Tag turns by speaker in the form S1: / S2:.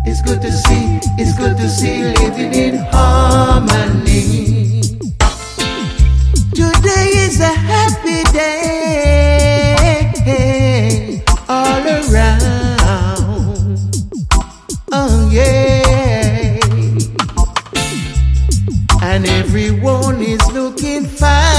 S1: It's good to see, it's good to see living in harmony. Today is a happy day all around. Oh yeah. And everyone is looking fine.